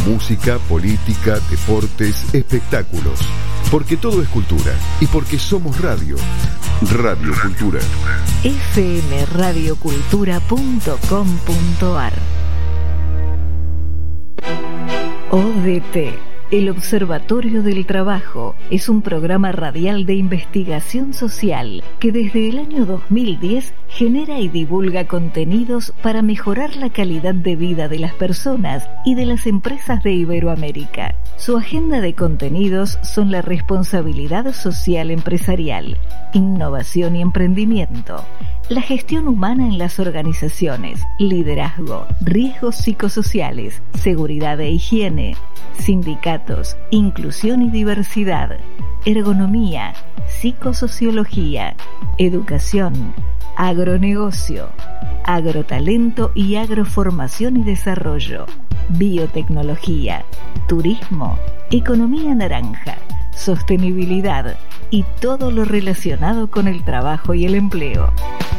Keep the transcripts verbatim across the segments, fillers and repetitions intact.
Música, política, deportes, espectáculos. Porque todo es cultura y porque somos radio. Radio Cultura. f m radio cultura punto com punto a r. O D T, el Observatorio del Trabajo, es un programa radial de investigación social que desde el año dos mil diez genera y divulga contenidos para mejorar la calidad de vida de las personas y de las empresas de Iberoamérica. Su agenda de contenidos son la responsabilidad social empresarial, innovación y emprendimiento, la gestión humana en las organizaciones, liderazgo, riesgos psicosociales, seguridad e higiene, sindicatos, inclusión y diversidad, ergonomía, psicosociología, educación, agronegocio, agrotalento y agroformación y desarrollo, biotecnología, turismo, economía naranja, sostenibilidad y todo lo relacionado con el trabajo y el empleo.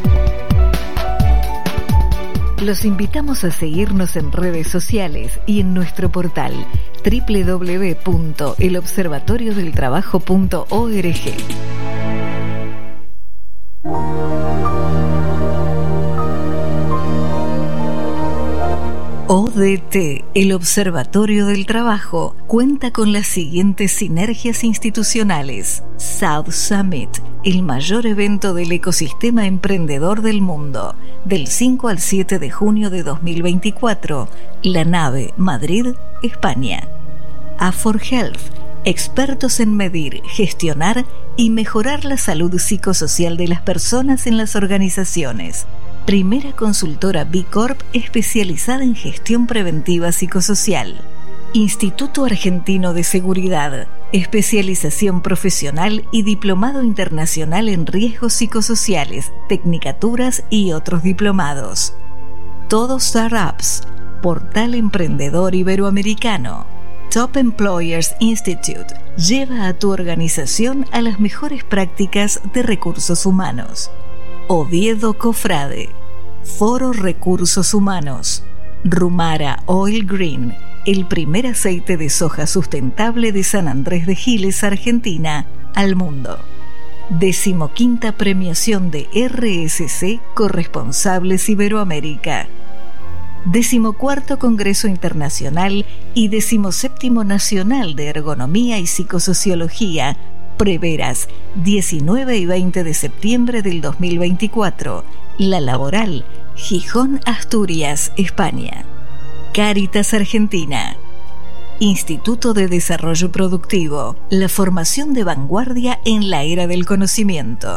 Los invitamos a seguirnos en redes sociales y en nuestro portal doble u doble u doble u punto el observatorio del trabajo punto org. O D T, el Observatorio del Trabajo, cuenta con las siguientes sinergias institucionales. South Summit, el mayor evento del ecosistema emprendedor del mundo, del cinco al siete de junio de dos mil veinticuatro, La Nave, Madrid, España. A cuatro Health, expertos en medir, gestionar y mejorar la salud psicosocial de las personas en las organizaciones. Primera consultora B Corp especializada en gestión preventiva psicosocial. Instituto Argentino de Seguridad, especialización profesional y diplomado internacional en riesgos psicosociales, tecnicaturas y otros diplomados. Todo Startups, portal emprendedor iberoamericano. Top Employers Institute lleva a tu organización a las mejores prácticas de recursos humanos. Oviedo Cofrade, Foro Recursos Humanos. Rumara Oil Green, el primer aceite de soja sustentable de San Andrés de Giles, Argentina, al mundo. Decimoquinta premiación de R S C Corresponsables Iberoamérica. Decimocuarto Congreso Internacional y decimoséptimo Nacional de Ergonomía y Psicosociología, Preveras, diecinueve y veinte de septiembre del dos mil veinticuatro. La Laboral, Gijón, Asturias, España. Cáritas Argentina. Instituto de Desarrollo Productivo, la formación de vanguardia en la era del conocimiento.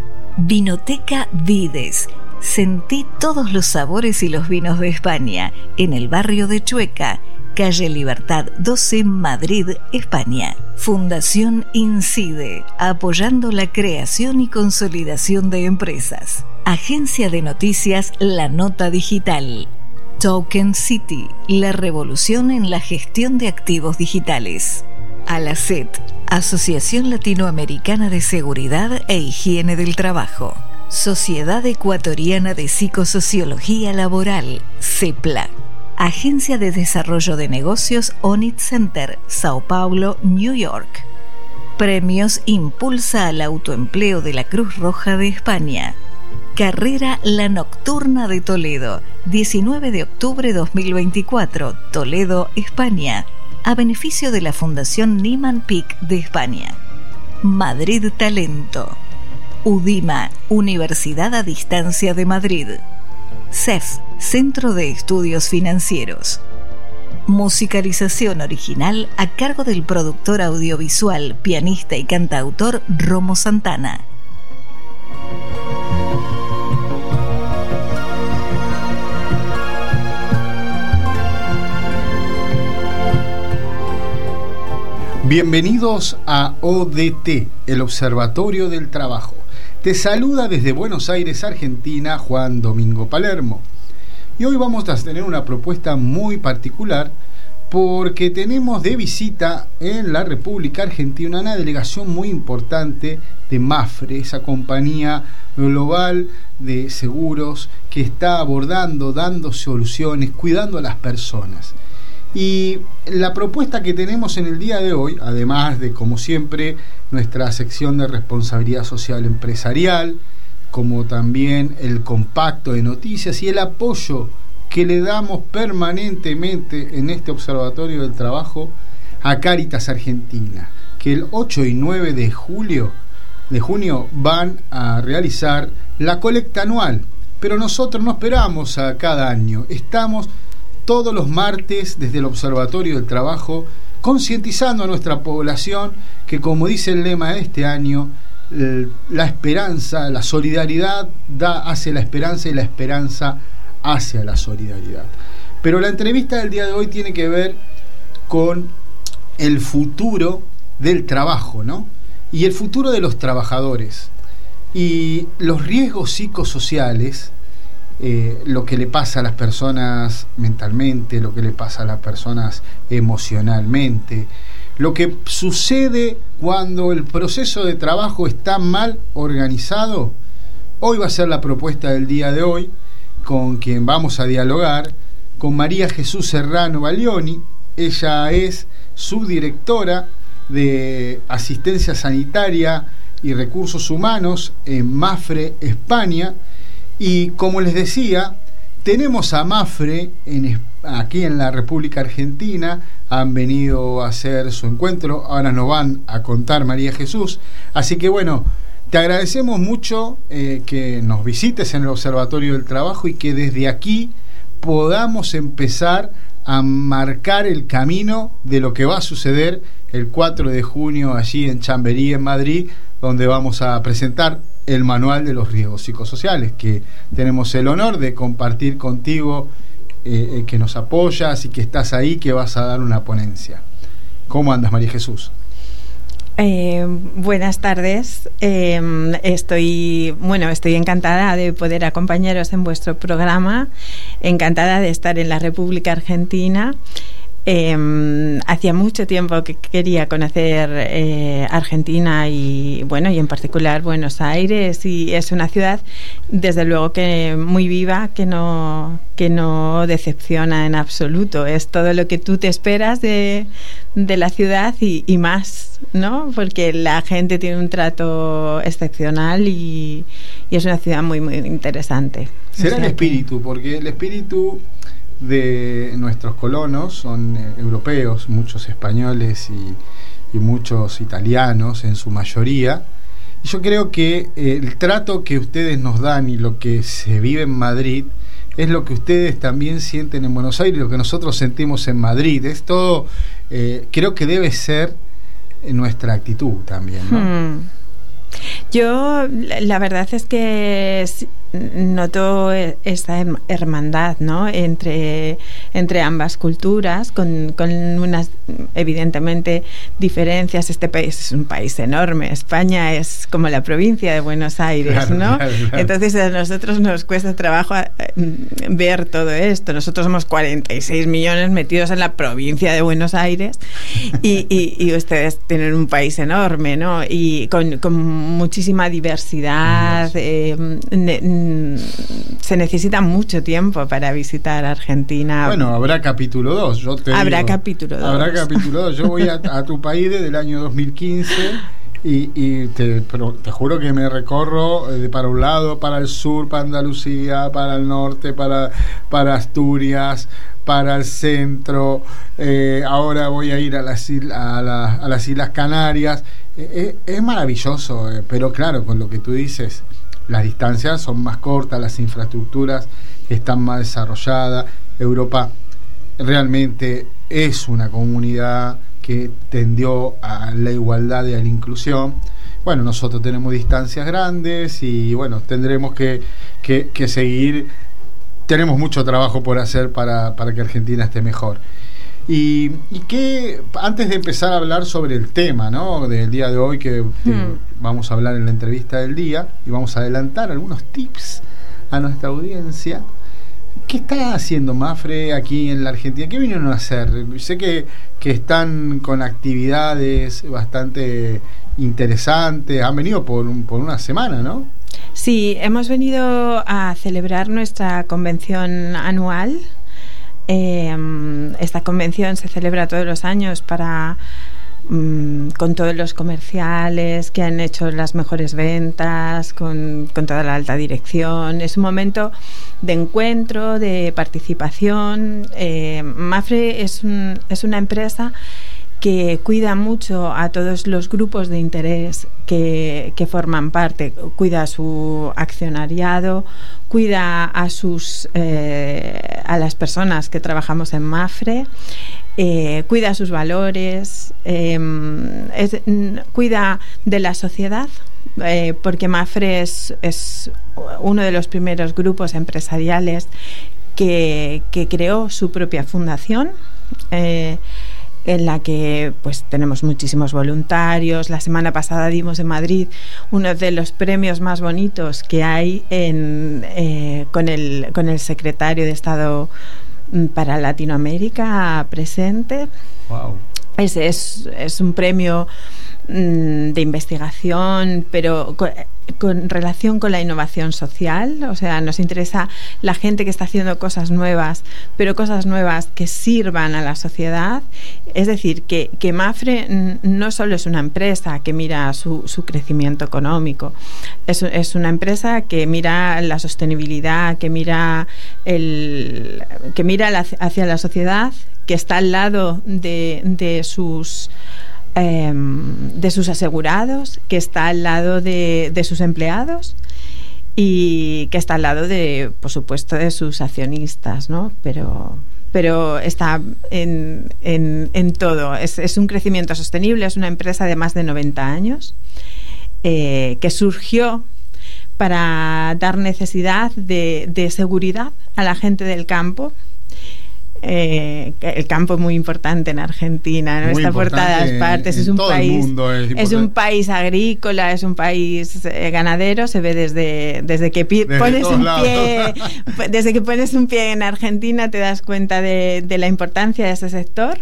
Vinoteca Vides. Sentí todos los sabores y los vinos de España, en el barrio de Chueca, calle Libertad doce, Madrid, España. Fundación Incide, apoyando la creación y consolidación de empresas. Agencia de noticias La Nota Digital. Token City, la revolución en la gestión de activos digitales. Alacet, Asociación Latinoamericana de Seguridad e Higiene del Trabajo. Sociedad Ecuatoriana de Psicosociología Laboral, CEPLA. Agencia de Desarrollo de Negocios Onit Center, Sao Paulo, New York. Premios Impulsa al Autoempleo de la Cruz Roja de España. Carrera La Nocturna de Toledo, diecinueve de octubre dos mil veinticuatro, Toledo, España, a beneficio de la Fundación Nieman Pick de España. Madrid Talento. UDIMA, Universidad a Distancia de Madrid. C E F, Centro de Estudios Financieros. Musicalización original a cargo del productor audiovisual, pianista y cantautor Romo Santana. Bienvenidos a O D T, el Observatorio del Trabajo. Te saluda desde Buenos Aires, Argentina, Juan Domingo Palermo. Y hoy vamos a tener una propuesta muy particular porque tenemos de visita en la República Argentina una delegación muy importante de Mapfre, esa compañía global de seguros que está abordando, dando soluciones, cuidando a las personas. Y la propuesta que tenemos en el día de hoy, además de, como siempre, nuestra sección de responsabilidad social empresarial, como también el compacto de noticias y el apoyo que le damos permanentemente en este Observatorio del Trabajo a Cáritas Argentina, que el ocho y nueve de julio de junio van a realizar la colecta anual, pero nosotros no esperamos a cada año, estamos todos los martes desde el Observatorio del Trabajo concientizando a nuestra población que, como dice el lema de este año, la esperanza, la solidaridad da hacia la esperanza y la esperanza hacia la solidaridad. Pero la entrevista del día de hoy tiene que ver con el futuro del trabajo, ¿no? Y el futuro de los trabajadores y los riesgos psicosociales, eh, lo que le pasa a las personas mentalmente, lo que le pasa a las personas emocionalmente, lo que sucede cuando el proceso de trabajo está mal organizado. Hoy va a ser la propuesta del día de hoy, con quien vamos a dialogar, con María Jesús Serrano Baglioni. Ella es subdirectora de Asistencia Sanitaria y Recursos Humanos en Mapfre, España. Y como les decía, tenemos a Mapfre en, aquí en la República Argentina. Han venido a hacer su encuentro, ahora nos van a contar María Jesús. Así que bueno, te agradecemos mucho eh, que nos visites en el Observatorio del Trabajo y que desde aquí podamos empezar a marcar el camino de lo que va a suceder el cuatro de junio allí en Chamberí, en Madrid, donde vamos a presentar el manual de los riesgos psicosociales, que tenemos el honor de compartir contigo, eh, eh, que nos apoyas y que estás ahí, que vas a dar una ponencia. ¿Cómo andas, María Jesús? Eh, buenas tardes. Eh, estoy, bueno, estoy encantada de poder acompañaros en vuestro programa, encantada de estar en la República Argentina. Eh, hacía mucho tiempo que quería conocer eh, Argentina y bueno, y en particular Buenos Aires, y es una ciudad desde luego que muy viva, que no que no decepciona en absoluto. Es todo lo que tú te esperas de, de la ciudad y, y más, ¿no? Porque la gente tiene un trato excepcional y, y es una ciudad muy muy interesante. Será o sea el espíritu, que... porque el espíritu de nuestros colonos son eh, europeos, muchos españoles y, y muchos italianos en su mayoría. Y yo creo que eh, el trato que ustedes nos dan y lo que se vive en Madrid es lo que ustedes también sienten en Buenos Aires, lo que nosotros sentimos en Madrid. Es todo, eh, creo que debe ser nuestra actitud también, ¿no? Hmm. Yo, la verdad es que noto esta hermandad, ¿no? entre, entre ambas culturas, con, con unas evidentemente diferencias. Este país es un país enorme, España es como la provincia de Buenos Aires, claro, ¿no? Claro, claro. Entonces a nosotros nos cuesta trabajo ver todo esto. Nosotros somos cuarenta y seis millones metidos en la provincia de Buenos Aires y, y, y ustedes tienen un país enorme, ¿no? Y con, con muchísima diversidad. Eh, ne, se necesita mucho tiempo para visitar Argentina. Bueno, habrá capítulo dos. Yo te habrá digo, capítulo dos. Habrá capítulo dos. Yo voy a, a tu país desde el año dos mil quince y, y te, pero te juro que me recorro de para un lado, para el sur, para Andalucía, para el norte, para, para Asturias, para el centro. Eh, ahora voy a ir a las, a la, a las Islas Canarias. Eh, eh, es maravilloso, eh, pero claro, con lo que tú dices, las distancias son más cortas, las infraestructuras están más desarrolladas. Europa realmente es una comunidad que tendió a la igualdad y a la inclusión. Bueno, nosotros tenemos distancias grandes y bueno, tendremos que, que, que seguir. Tenemos mucho trabajo por hacer para, para que Argentina esté mejor. Y, y que antes de empezar a hablar sobre el tema, ¿no?, del día de hoy, que hmm. vamos a hablar en la entrevista del día y vamos a adelantar algunos tips a nuestra audiencia. ¿Qué está haciendo Mapfre aquí en la Argentina? ¿Qué vinieron a hacer? Sé que, que están con actividades bastante interesantes. Han venido por, un, por una semana, ¿no? Sí, hemos venido a celebrar nuestra convención anual. Eh, esta convención se celebra todos los años para mm, con todos los comerciales que han hecho las mejores ventas, con, con toda la alta dirección. Es un momento de encuentro, de participación. Eh, Mapfre es, un, es una empresa que cuida mucho a todos los grupos de interés que, que forman parte, cuida a su accionariado, cuida a sus eh, a las personas que trabajamos en Mapfre, eh, cuida sus valores, eh, es, cuida de la sociedad, eh, porque Mapfre es, es uno de los primeros grupos empresariales que, que creó su propia fundación, eh, en la que pues tenemos muchísimos voluntarios. La semana pasada dimos en Madrid uno de los premios más bonitos que hay en, eh, con, el, con el secretario de Estado para Latinoamérica presente. Wow. Es, es, es un premio mmm, de investigación, pero con, con relación con la innovación social. O sea, nos interesa la gente que está haciendo cosas nuevas, pero cosas nuevas que sirvan a la sociedad. Es decir, que, que Mapfre no solo es una empresa que mira su, su crecimiento económico, es, es una empresa que mira la sostenibilidad, que mira, el, que mira la, hacia la sociedad, que está al lado de, de sus eh, de sus asegurados, que está al lado de, de sus empleados y que está al lado de, por supuesto, de sus accionistas, ¿no? Pero pero está en, en, en todo. Es, es un crecimiento sostenible, es una empresa de más de noventa años eh, que surgió para dar necesidad de, de seguridad a la gente del campo. Eh, el campo es muy importante en Argentina, ¿no? Está por todas partes. Es un país, es, es un país agrícola, es un país eh, ganadero. Se ve desde desde que pi- desde pones un lados. pie, desde que pones un pie en Argentina te das cuenta de, de la importancia de ese sector.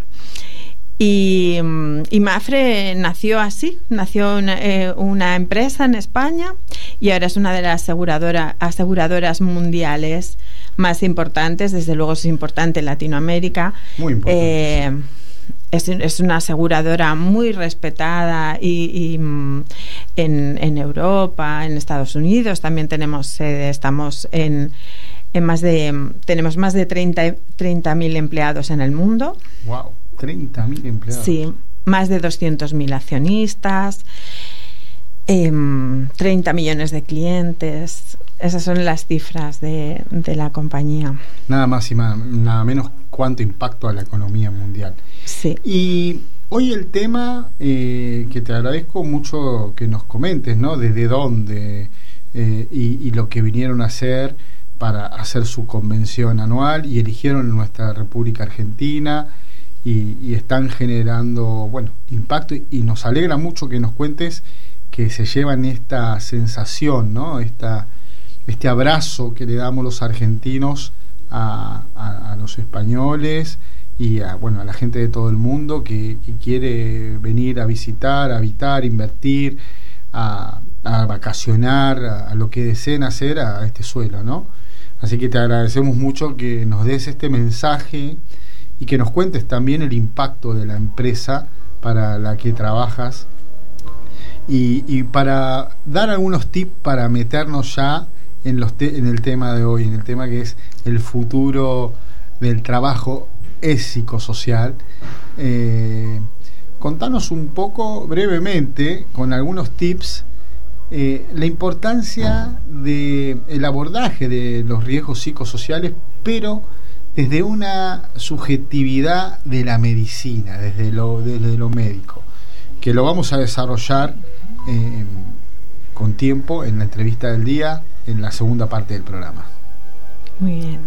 Y, y Mapfre nació así, nació una, eh, una empresa en España y ahora es una de las aseguradora, aseguradoras mundiales más importantes. Desde luego es importante en Latinoamérica. Muy importante. Eh, es, es una aseguradora muy respetada y, y en, en Europa, en Estados Unidos también tenemos sede. Estamos en, en más de tenemos más de treinta mil empleados en el mundo. Wow. treinta mil empleados. Sí, más de doscientos mil accionistas, eh, treinta millones de clientes. Esas son las cifras de, de la compañía. Nada más y más, nada menos cuánto impacto a la economía mundial. Sí. Y hoy el tema eh, que te agradezco mucho que nos comentes, ¿no? Desde dónde eh, y, y lo que vinieron a hacer para hacer su convención anual y eligieron nuestra República Argentina. Y, y están generando, bueno, impacto y, y nos alegra mucho que nos cuentes que se llevan esta sensación, ¿no? Esta, este abrazo que le damos los argentinos a, a, a los españoles y a, bueno, a la gente de todo el mundo que, que quiere venir a visitar, a habitar, invertir, a, a vacacionar, a, a lo que deseen hacer a, a este suelo, ¿no? Así que te agradecemos mucho que nos des este mensaje y que nos cuentes también el impacto de la empresa para la que trabajas y, y para dar algunos tips para meternos ya en, los te- en el tema de hoy, en el tema que es el futuro del trabajo es psicosocial. Eh, contanos un poco brevemente, con algunos tips, eh, la importancia del abordaje de los riesgos psicosociales, pero desde una subjetividad de la medicina, desde lo, desde lo médico, que lo vamos a desarrollar eh, con tiempo en la entrevista del día, en la segunda parte del programa. Muy bien.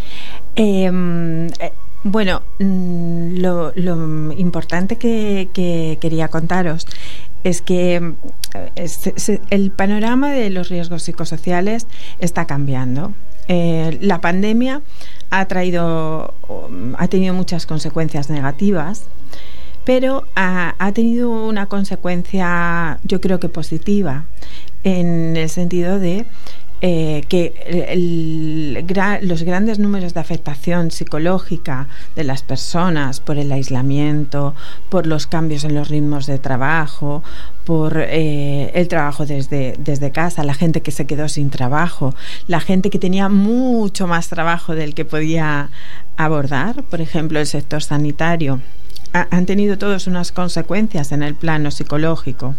Eh, eh, bueno, lo, lo importante que, que quería contaros es que es, es, el panorama de los riesgos psicosociales está cambiando. Eh, la pandemia ha traído, ha tenido muchas consecuencias negativas, pero ha, ha tenido una consecuencia, yo creo que positiva, en el sentido de eh, que el, el, los grandes números de afectación psicológica de las personas por el aislamiento, por los cambios en los ritmos de trabajo, por eh, el trabajo desde, desde casa, la gente que se quedó sin trabajo, la gente que tenía mucho más trabajo del que podía abordar, por ejemplo, el sector sanitario, ha, han tenido todos unas consecuencias en el plano psicológico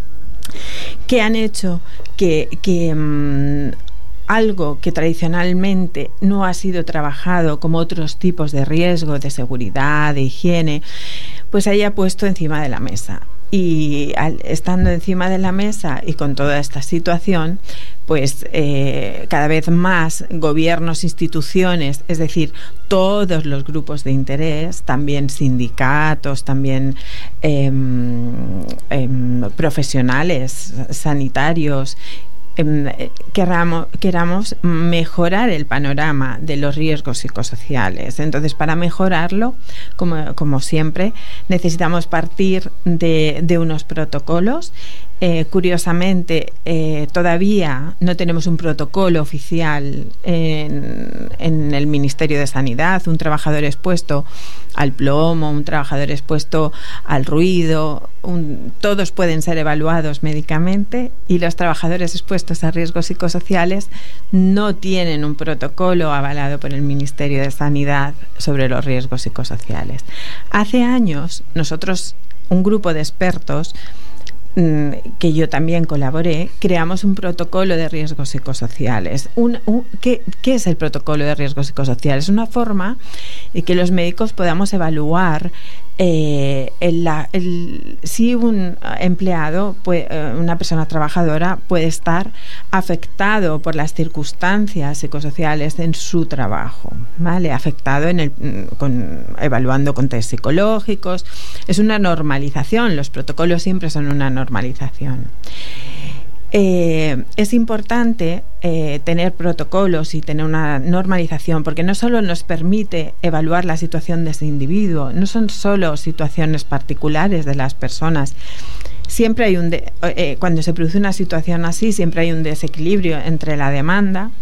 que han hecho que, que mmm, algo que tradicionalmente no ha sido trabajado como otros tipos de riesgo, de seguridad, de higiene, pues haya puesto encima de la mesa. Y al, estando encima de la mesa y con toda esta situación, pues eh, cada vez más gobiernos, instituciones, es decir, todos los grupos de interés, también sindicatos, también eh, eh, profesionales, sanitarios, Queramos, queramos mejorar el panorama de los riesgos psicosociales. Entonces, para mejorarlo, como, como siempre, necesitamos partir de, de unos protocolos. Eh, curiosamente, eh, todavía no tenemos un protocolo oficial en, en el Ministerio de Sanidad, un trabajador expuesto al plomo, un trabajador expuesto al ruido, un, todos pueden ser evaluados médicamente, y los trabajadores expuestos a riesgos psicosociales no tienen un protocolo avalado por el Ministerio de Sanidad sobre los riesgos psicosociales. Hace años, nosotros, un grupo de expertos, que yo también colaboré, creamos un protocolo de riesgos psicosociales. Un, un, ¿qué, ¿Qué es el protocolo de riesgos psicosociales? Es una forma de que los médicos podamos evaluar eh, el, el, si un empleado, puede, una persona trabajadora, puede estar afectado por las circunstancias psicosociales en su trabajo, ¿vale? Afectado en el, con, evaluando con test psicológicos. Es una normalización, los protocolos siempre son una normalización. Eh, es importante eh, tener protocolos y tener una normalización, porque no solo nos permite evaluar la situación de ese individuo, no son solo situaciones particulares de las personas. Siempre hay un de, eh, cuando se produce una situación así, siempre hay un desequilibrio entre la demanda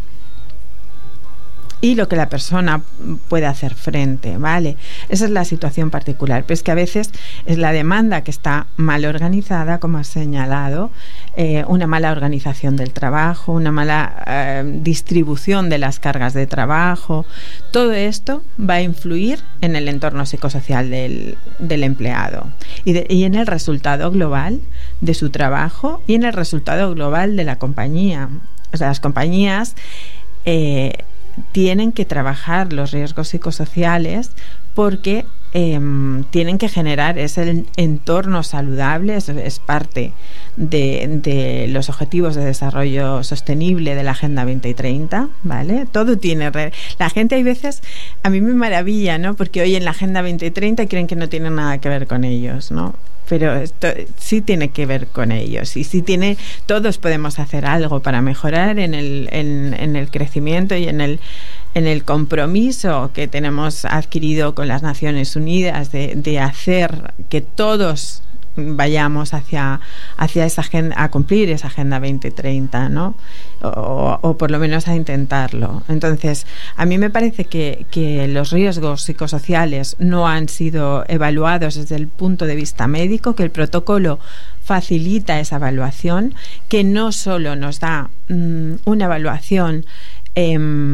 y lo que la persona puede hacer frente, ¿vale? Esa es la situación particular, pero es que a veces es la demanda que está mal organizada, como has señalado, eh, una mala organización del trabajo, una mala eh, distribución de las cargas de trabajo. Todo esto va a influir en el entorno psicosocial del, del empleado y, de, y en el resultado global de su trabajo y en el resultado global de la compañía. O sea, las compañías eh, tienen que trabajar los riesgos psicosociales porque eh, tienen que generar ese entorno saludable, es, es parte de, de los objetivos de desarrollo sostenible de la Agenda veinte treinta, ¿vale? Todo tiene... Re- la gente hay veces, a mí me maravilla, ¿no? Porque hoy en la Agenda veinte treinta creen que no tiene nada que ver con ellos, ¿no? Pero esto sí tiene que ver con ellos y sí tiene, todos podemos hacer algo para mejorar en el, en, en el crecimiento y en el, en el compromiso que tenemos adquirido con las Naciones Unidas de, de hacer que todos vayamos hacia, hacia esa agenda, a cumplir esa Agenda veinte treinta, ¿no? O, o por lo menos a intentarlo. Entonces, a mí me parece que, que los riesgos psicosociales no han sido evaluados desde el punto de vista médico, que el protocolo facilita esa evaluación, que no solo nos da mmm, una evaluación Eh,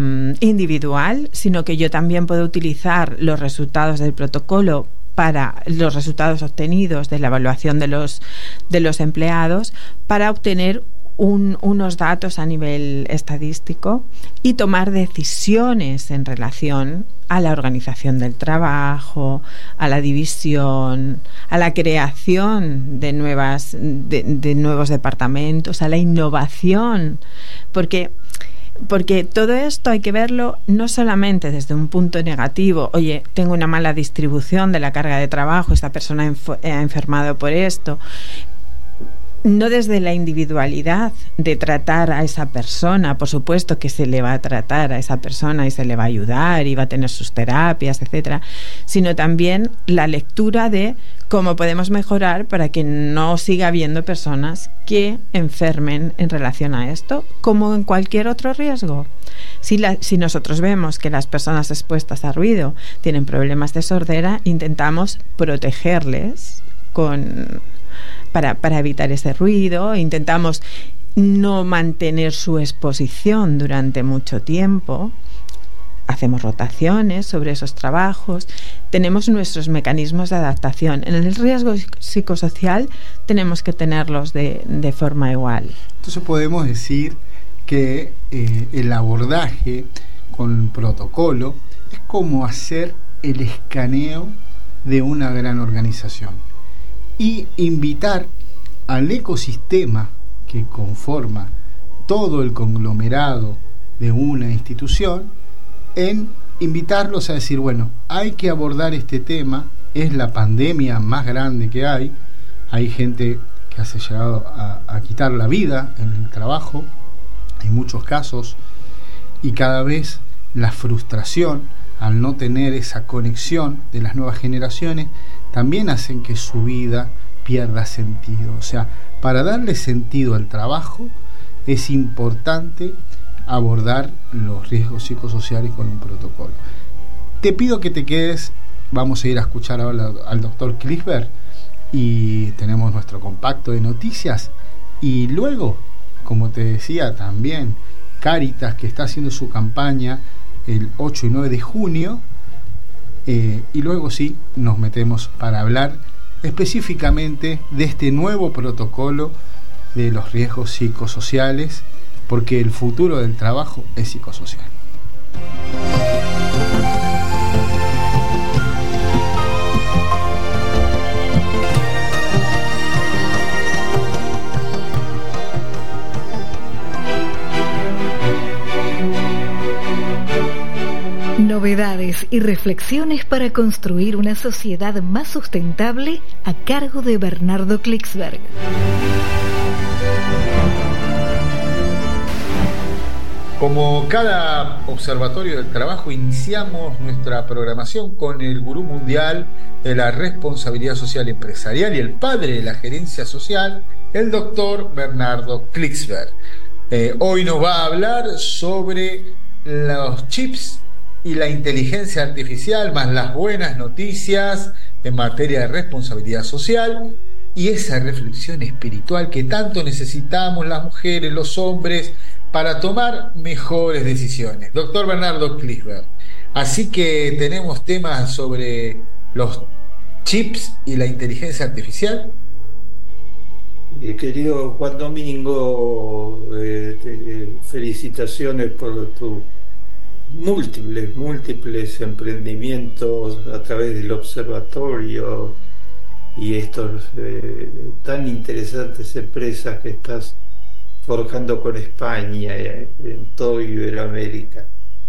individual, sino que yo también puedo utilizar los resultados del protocolo para los resultados obtenidos de la evaluación de los, de los empleados para obtener un, unos datos a nivel estadístico y tomar decisiones en relación a la organización del trabajo, a la división, a la creación de, nuevas, de, de nuevos departamentos, a la innovación, porque Porque todo esto hay que verlo no solamente desde un punto negativo, oye, tengo una mala distribución de la carga de trabajo, esta persona ha enfermado por esto, no desde la individualidad de tratar a esa persona, por supuesto que se le va a tratar a esa persona y se le va a ayudar y va a tener sus terapias, etcétera, sino también la lectura de cómo podemos mejorar para que no siga habiendo personas que enfermen en relación a esto, como en cualquier otro riesgo. Si, la, si nosotros vemos que las personas expuestas a ruido tienen problemas de sordera, intentamos protegerles con... Para, para evitar ese ruido, intentamos no mantener su exposición durante mucho tiempo, hacemos rotaciones sobre esos trabajos, tenemos nuestros mecanismos de adaptación. En el riesgo psicosocial tenemos que tenerlos de, de forma igual. Entonces podemos decir que eh, el abordaje con protocolo es como hacer el escaneo de una gran organización y invitar al ecosistema que conforma todo el conglomerado de una institución, en invitarlos a decir, bueno, hay que abordar este tema, es la pandemia más grande que hay, hay gente que ha llegado a, a quitar la vida en el trabajo, en muchos casos, y cada vez la frustración al no tener esa conexión de las nuevas generaciones también hacen que su vida pierda sentido. O sea, para darle sentido al trabajo es importante abordar los riesgos psicosociales con un protocolo. Te pido que te quedes, vamos a ir a escuchar ahora al doctor Kligsberg y tenemos nuestro compacto de noticias, y luego, como te decía también, Cáritas, que está haciendo su campaña el ocho y nueve de junio, eh, y luego sí nos metemos para hablar específicamente de este nuevo protocolo de los riesgos psicosociales, porque el futuro del trabajo es psicosocial. Novedades y reflexiones para construir una sociedad más sustentable a cargo de Bernardo Kligsberg. Como cada observatorio del trabajo, iniciamos nuestra programación con el gurú mundial de la responsabilidad social empresarial y el padre de la gerencia social, el doctor Bernardo Kligsberg. Eh, hoy nos va a hablar sobre los chips y la inteligencia artificial, más las buenas noticias en materia de responsabilidad social y esa reflexión espiritual que tanto necesitamos las mujeres, los hombres, para tomar mejores decisiones. Doctor Bernardo Kligsberg, así que tenemos temas sobre los chips y la inteligencia artificial. Eh, querido Juan Domingo, eh, te, felicitaciones por tu múltiples, múltiples emprendimientos a través del observatorio y estos eh, tan interesantes empresas que estás forjando con España en toda Iberoamérica.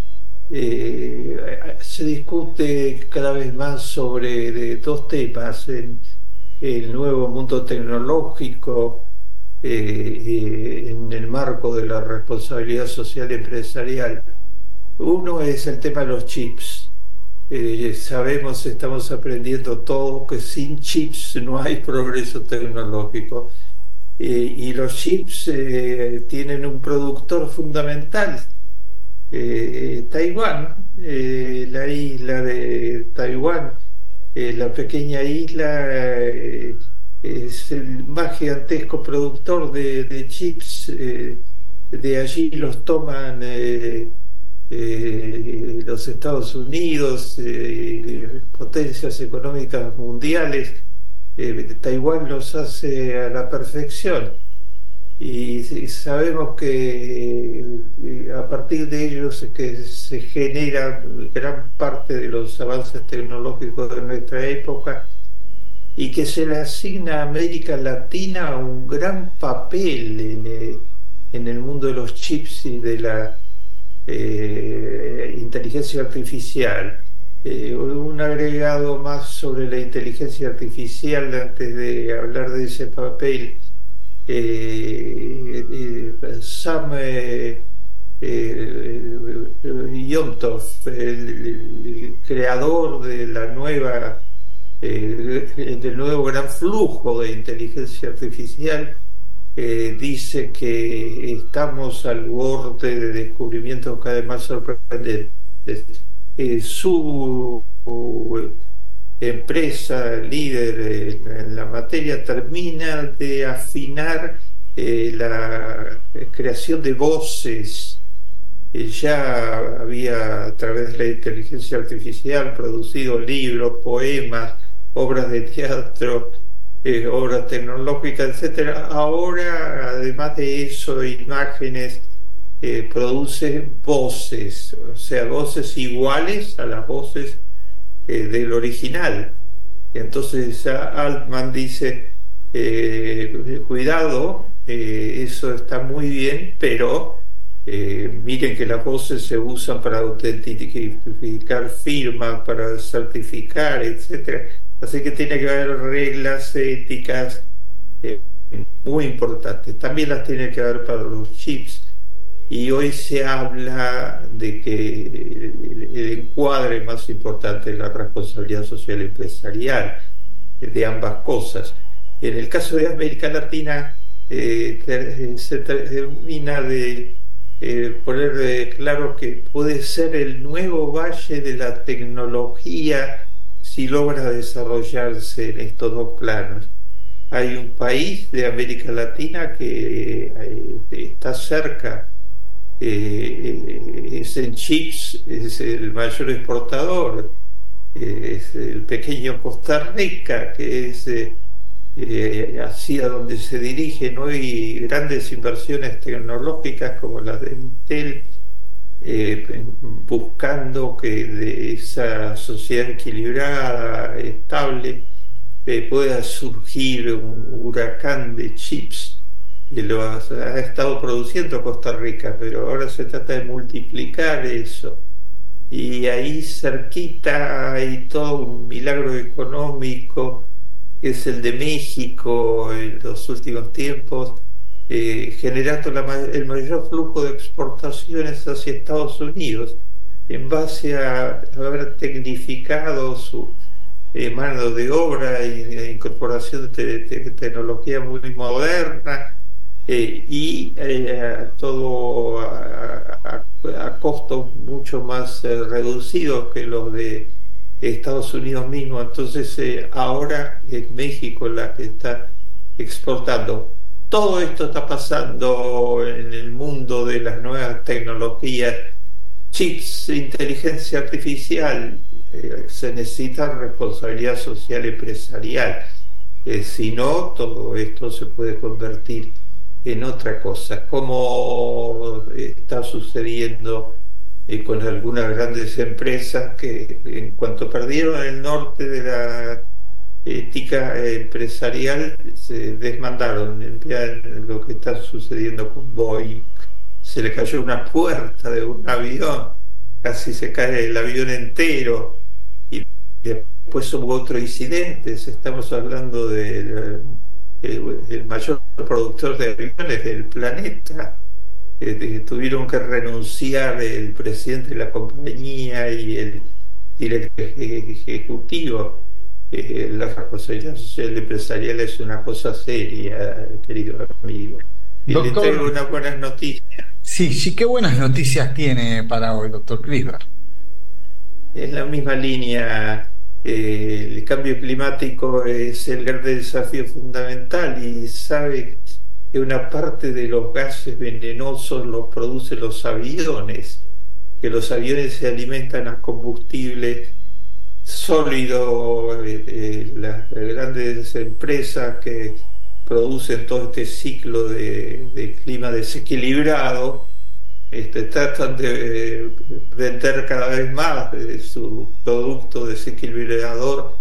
Eh, se discute cada vez más sobre de dos temas, en el nuevo mundo tecnológico, eh, eh, en el marco de la responsabilidad social empresarial. Uno es el tema de los chips. Eh, sabemos, estamos aprendiendo todo, que sin chips no hay progreso tecnológico. Eh, y los chips eh, tienen un productor fundamental, eh, Taiwán, eh, la isla de Taiwán, eh, la pequeña isla, eh, es el más gigantesco productor de, de chips. Eh, de allí los toman eh, eh, los Estados Unidos, eh, potencias económicas mundiales. Eh, Taiwán los hace a la perfección y, y sabemos que eh, a partir de ellos es que se genera gran parte de los avances tecnológicos de nuestra época y que se le asigna a América Latina un gran papel en, eh, en el mundo de los chips y de la eh, inteligencia artificial. Eh, un agregado más sobre la inteligencia artificial antes de hablar de ese papel. eh, eh, Sam eh, eh, Yom Tov, el, el creador de la nueva eh, del nuevo gran flujo de inteligencia artificial, eh, dice que estamos al borde de descubrimientos cada vez más sorprendentes. Eh, su uh, empresa líder en, en la materia termina de afinar eh, la creación de voces. Eh, ya había, a través de la inteligencia artificial, producido libros, poemas, obras de teatro, eh, obras tecnológicas, etcétera. Ahora, además de eso, imágenes, eh, produce voces, o sea, voces iguales a las voces eh, del original. Y entonces Altman dice, eh, cuidado, eh, eso está muy bien, pero eh, miren que las voces se usan para autentificar firmas, para certificar, etcétera. Así que tiene que haber reglas éticas eh, muy importantes. También las tiene que haber para los chips. Y hoy se habla de que el, el encuadre más importante es la responsabilidad social empresarial de ambas cosas. En el caso de América Latina eh, ter, se termina de eh, poner eh, claro que puede ser el nuevo valle de la tecnología si logra desarrollarse en estos dos planos. Hay un país de América Latina que eh, está cerca, eh, es en chips, es el mayor exportador, eh, es el pequeño Costa Rica, que es eh, eh, hacia donde se dirigen hoy grandes inversiones tecnológicas como las de Intel, Eh, buscando que de esa sociedad equilibrada, estable, eh, pueda surgir un huracán de chips, que lo ha, ha estado produciendo Costa Rica, pero ahora se trata de multiplicar eso. Y ahí cerquita hay todo un milagro económico, que es el de México en los últimos tiempos, Eh, generando la, el mayor flujo de exportaciones hacia Estados Unidos en base a, a haber tecnificado su eh, mano de obra y de incorporación de, de tecnología muy moderna eh, y eh, todo a, a, a costos mucho más eh, reducidos que los de Estados Unidos mismo. Entonces eh, ahora es México la que está exportando. Todo esto está pasando en el mundo de las nuevas tecnologías, chips, inteligencia artificial. Eh, se necesita responsabilidad social empresarial. Eh, si no, todo esto se puede convertir en otra cosa, como está sucediendo eh, con algunas grandes empresas que, en cuanto perdieron el norte de la ética empresarial, se desmandaron. Lo que está sucediendo con Boeing, se le cayó una puerta de un avión, casi se cae el avión entero, y después hubo otros incidentes. Estamos hablando del el mayor productor de aviones del planeta, eh, tuvieron que renunciar el presidente de la compañía y el director ejecutivo. Eh, la responsabilidad social empresarial es una cosa seria, querido amigo. Y doctor, le traigo unas buenas noticias. Sí, sí, qué buenas noticias tiene para hoy, doctor Crisber. En la misma línea, eh, el cambio climático es el gran desafío fundamental, y sabe que una parte de los gases venenosos los producen los aviones, que los aviones se alimentan a combustible sólido. eh, eh, las grandes empresas que producen todo este ciclo de, de clima desequilibrado este, tratan de eh, vender cada vez más de su producto desequilibrador,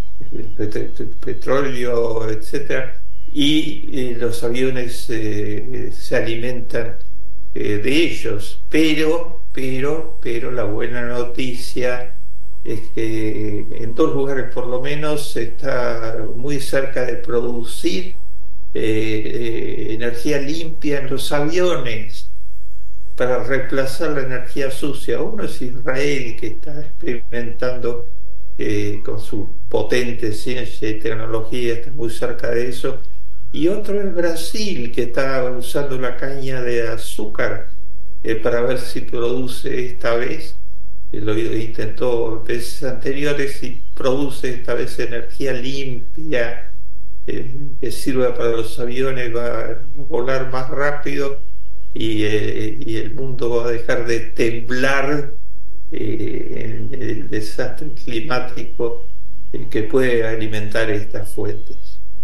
el petróleo, etcétera, y eh, los aviones eh, se alimentan eh, de ellos. Pero, pero, pero la buena noticia es que en dos lugares por lo menos se está muy cerca de producir eh, energía limpia en los aviones para reemplazar la energía sucia. Uno es Israel, que está experimentando eh, con su potente ciencia y tecnología, está muy cerca de eso, y otro es Brasil, que está usando la caña de azúcar eh, para ver si produce esta vez, eh, lo intentó veces anteriores, y produce esta vez energía limpia eh, que sirva para los aviones, va a volar más rápido y, eh, y el mundo va a dejar de temblar eh, en el desastre climático eh, que puede alimentar estas fuentes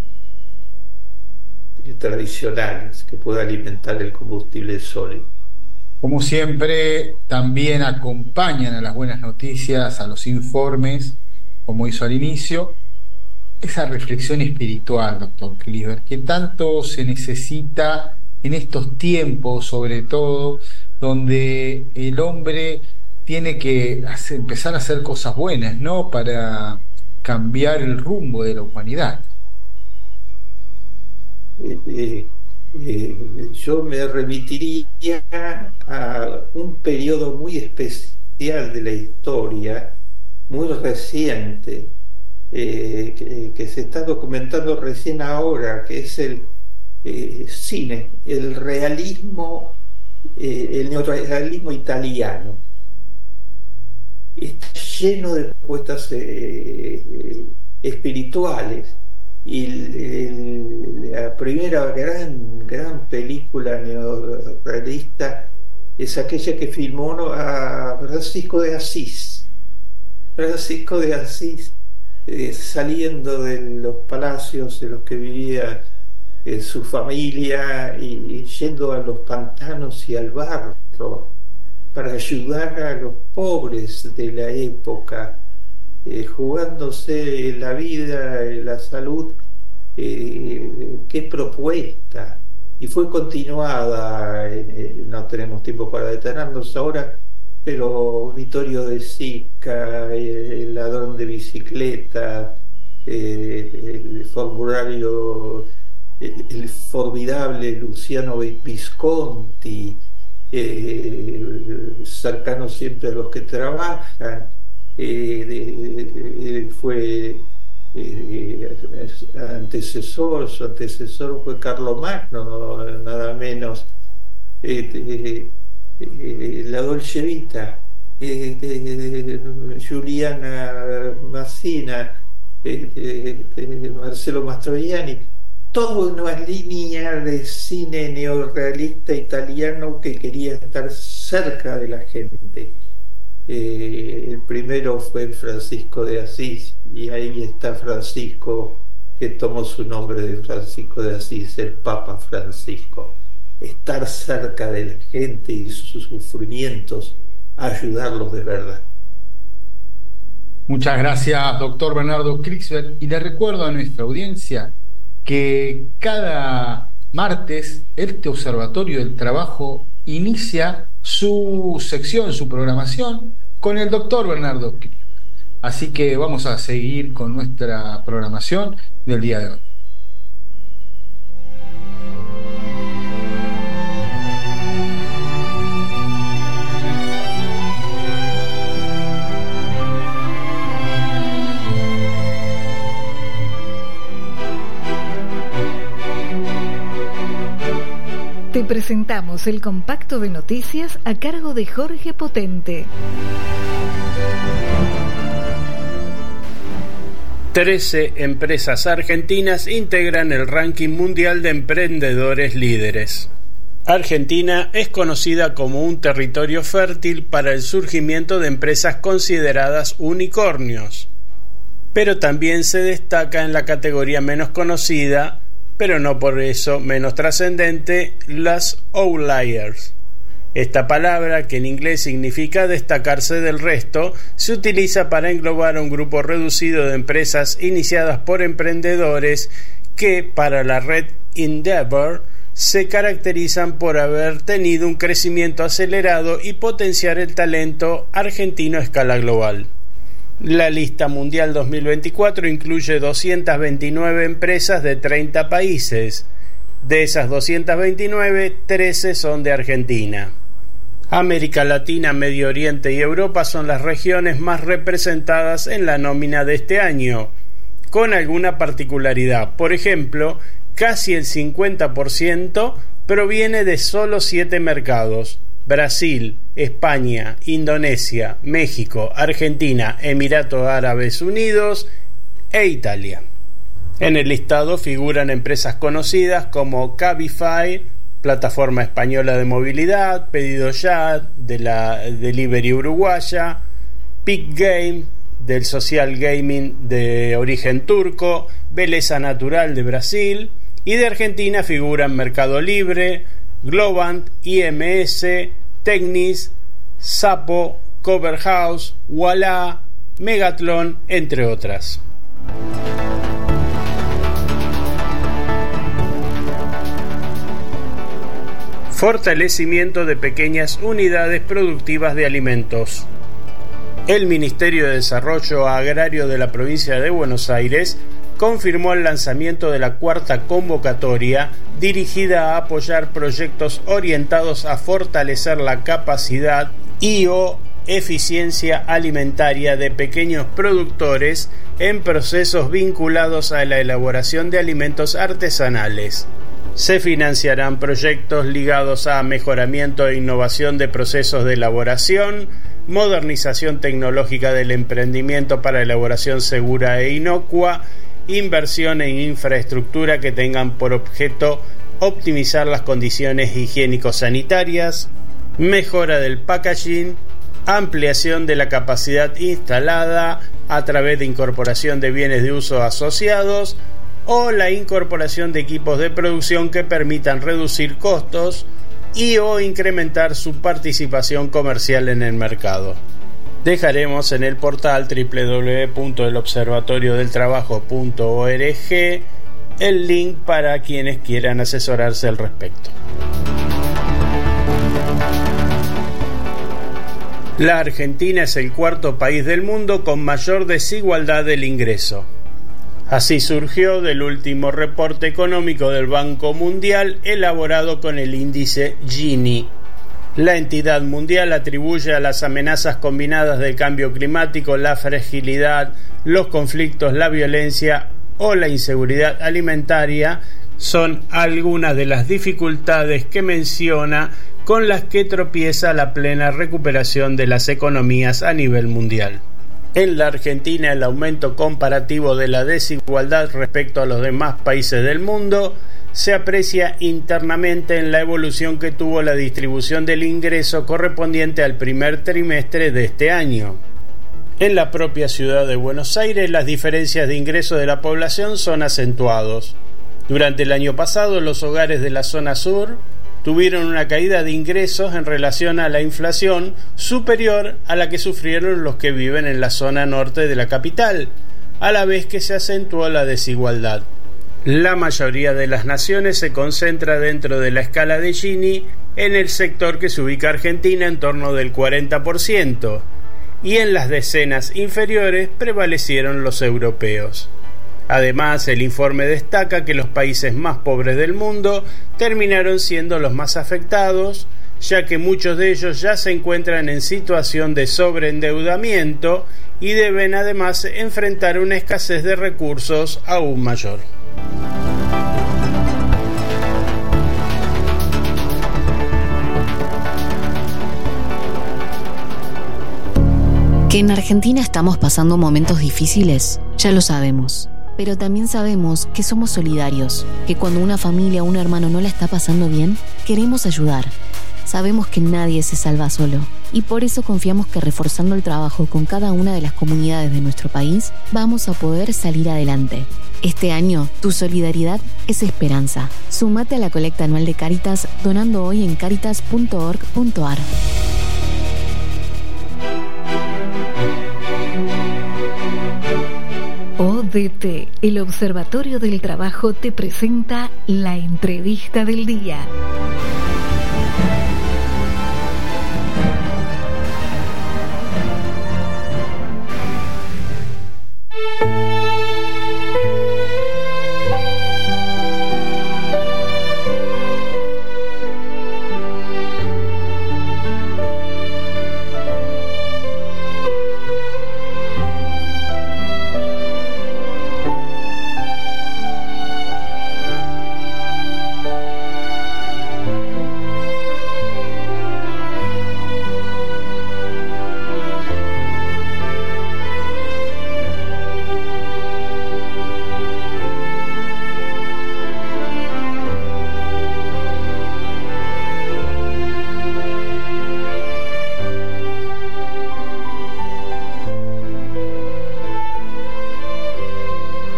tradicionales, que puede alimentar el combustible sólido. Como siempre, también acompañan a las buenas noticias, a los informes, como hizo al inicio, esa reflexión espiritual, doctor Kliber, que tanto se necesita en estos tiempos, sobre todo, donde el hombre tiene que hacer, empezar a hacer cosas buenas, ¿no?, para cambiar el rumbo de la humanidad. Eh, eh, eh, yo me remitiría a un periodo muy especial de la historia, muy reciente, eh, que, que se está documentando recién ahora, que es el eh, cine, el realismo, eh, el neorrealismo italiano. Está lleno de propuestas eh, eh, espirituales. Y el, el, la primera gran, gran película neorrealista es aquella que filmó a Francisco de Asís. Francisco de Asís eh, saliendo de los palacios en los que vivía eh, su familia y, y yendo a los pantanos y al barro para ayudar a los pobres de la época. Eh, jugándose la vida, la salud, eh, qué propuesta, y fue continuada, eh, no tenemos tiempo para detenernos ahora, pero Vittorio de Sica, eh, el ladrón de bicicleta, eh, el formulario, el, el formidable Luciano Visconti, eh, cercano siempre a los que trabajan. Eh, de, de, fue eh, antecesor, su antecesor fue Carlomagno, no, nada menos, eh, de, eh, la Dolce Vita, eh, de, de Giuliana Massina, eh, de, de Marcello Mastroianni, toda una línea de cine neorrealista italiano que quería estar cerca de la gente. Eh, el primero fue Francisco de Asís, y ahí está Francisco, que tomó su nombre de Francisco de Asís, el Papa Francisco. Estar cerca de la gente y sus sufrimientos, ayudarlos de verdad. Muchas gracias, doctor Bernardo Kliber, y le recuerdo a nuestra audiencia que cada martes este Observatorio del Trabajo inicia su sección, su programación, con el doctor Bernardo Kliber. Así que vamos a seguir con nuestra programación del día de hoy. Te presentamos el compacto de noticias a cargo de Jorge Potente. Trece empresas argentinas integran el ranking mundial de emprendedores líderes. Argentina es conocida como un territorio fértil para el surgimiento de empresas consideradas unicornios, pero también se destaca en la categoría menos conocida, pero no por eso menos trascendente, las outliers. Esta palabra, que en inglés significa destacarse del resto, se utiliza para englobar a un grupo reducido de empresas iniciadas por emprendedores que, para la red Endeavor, se caracterizan por haber tenido un crecimiento acelerado y potenciar el talento argentino a escala global. La lista mundial dos mil veinticuatro incluye doscientas veintinueve empresas de treinta países, De esas doscientas veintinueve, trece son de Argentina. América Latina, Medio Oriente y Europa son las regiones más representadas en la nómina de este año, con alguna particularidad. Por ejemplo, casi el cincuenta por ciento proviene de solo siete mercados: Brasil, España, Indonesia, México, Argentina, Emiratos Árabes Unidos e Italia. En el listado figuran empresas conocidas como Cabify, plataforma española de movilidad, Pedido Ya, de la Delivery uruguaya, Peak Game, del social gaming de origen turco, Beleza Natural de Brasil, y de Argentina figuran Mercado Libre, Globant, I M S, Tecnis, Sapo, Cover House, Walla, Megatron, entre otras. Fortalecimiento de pequeñas unidades productivas de alimentos. El Ministerio de Desarrollo Agrario de la provincia de Buenos Aires confirmó el lanzamiento de la cuarta convocatoria dirigida a apoyar proyectos orientados a fortalecer la capacidad y o eficiencia alimentaria de pequeños productores en procesos vinculados a la elaboración de alimentos artesanales. Se financiarán proyectos ligados a mejoramiento e innovación de procesos de elaboración, modernización tecnológica del emprendimiento para elaboración segura e inocua, inversión en infraestructura que tengan por objeto optimizar las condiciones higiénico-sanitarias, mejora del packaging, ampliación de la capacidad instalada a través de incorporación de bienes de uso asociados, o la incorporación de equipos de producción que permitan reducir costos y o incrementar su participación comercial en el mercado. Dejaremos en el portal doble u doble u doble u punto el observatorio del trabajo punto org el link para quienes quieran asesorarse al respecto. La Argentina es el cuarto país del mundo con mayor desigualdad del ingreso. Así surgió del último reporte económico del Banco Mundial elaborado con el índice Gini. La entidad mundial atribuye a las amenazas combinadas del cambio climático, la fragilidad, los conflictos, la violencia o la inseguridad alimentaria son algunas de las dificultades que menciona con las que tropieza la plena recuperación de las economías a nivel mundial. En la Argentina, el aumento comparativo de la desigualdad respecto a los demás países del mundo se aprecia internamente en la evolución que tuvo la distribución del ingreso correspondiente al primer trimestre de este año. En la propia ciudad de Buenos Aires, las diferencias de ingreso de la población son acentuados. Durante el año pasado, los hogares de la zona sur tuvieron una caída de ingresos en relación a la inflación superior a la que sufrieron los que viven en la zona norte de la capital, a la vez que se acentuó la desigualdad. La mayoría de las naciones se concentra dentro de la escala de Gini en el sector que se ubica Argentina en torno del cuarenta por ciento, y en las decenas inferiores prevalecieron los europeos. Además, el informe destaca que los países más pobres del mundo terminaron siendo los más afectados, ya que muchos de ellos ya se encuentran en situación de sobreendeudamiento y deben además enfrentar una escasez de recursos aún mayor. Que en Argentina estamos pasando momentos difíciles, ya lo sabemos. Pero también sabemos que somos solidarios, que cuando una familia o un hermano no la está pasando bien, queremos ayudar. Sabemos que nadie se salva solo, y por eso confiamos que reforzando el trabajo con cada una de las comunidades de nuestro país, vamos a poder salir adelante. Este año, tu solidaridad es esperanza. Súmate a la colecta anual de Cáritas donando hoy en cáritas punto org punto ar. O D T, el Observatorio del Trabajo, te presenta la entrevista del día.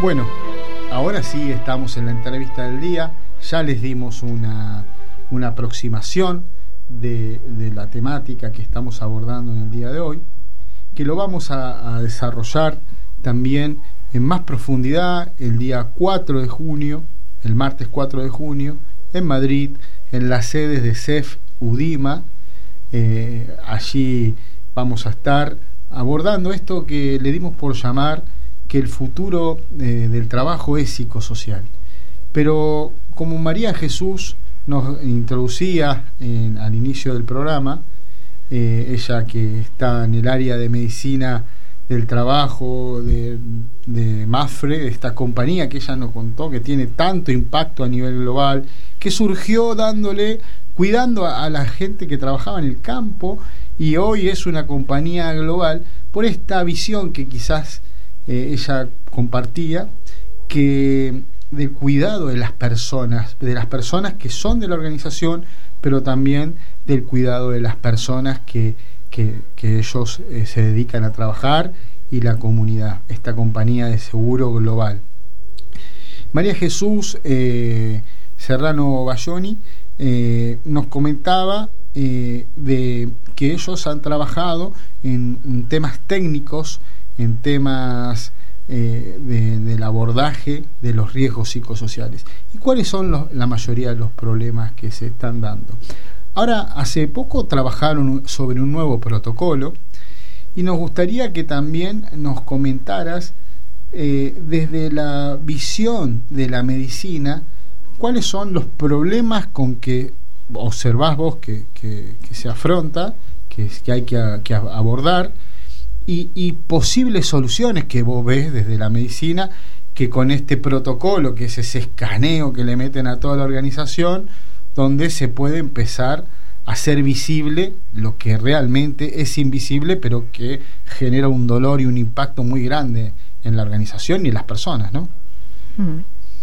Bueno, ahora sí estamos en la entrevista del día. Ya les dimos una, una aproximación de, de la temática que estamos abordando en el día de hoy, que lo vamos a, a desarrollar también en más profundidad el día cuatro de junio, el martes cuatro de junio, en Madrid, en las sedes de C E F UDIMA. Eh, allí vamos a estar abordando esto que le dimos por llamar que el futuro eh, del trabajo es psicosocial. Pero como María Jesús nos introducía en, al inicio del programa, eh, ella que está en el área de medicina del trabajo de, de MAPFRE, esta compañía que ella nos contó que tiene tanto impacto a nivel global, que surgió dándole, cuidando a, a la gente que trabajaba en el campo, y hoy es una compañía global por esta visión que quizás eh, ella compartía, que del cuidado de las personas, de las personas que son de la organización, pero también del cuidado de las personas que, que, que ellos eh, se dedican a trabajar, y la comunidad, esta compañía de seguro global. María Jesús eh, Serrano Bayoni eh, nos comentaba eh, de que ellos han trabajado en, en temas técnicos, en temas eh, de, del abordaje de los riesgos psicosociales. ¿Y cuáles son los, la mayoría de los problemas que se están dando? Ahora, hace poco trabajaron sobre un nuevo protocolo, y nos gustaría que también nos comentaras eh, desde la visión de la medicina, cuáles son los problemas con que observás vos que, que, que se afronta, que, que hay que, que abordar, y, y posibles soluciones que vos ves desde la medicina, que con este protocolo, que es ese escaneo que le meten a toda la organización, donde se puede empezar hacer visible lo que realmente es invisible, pero que genera un dolor y un impacto muy grande en la organización y en las personas, ¿no? Mm.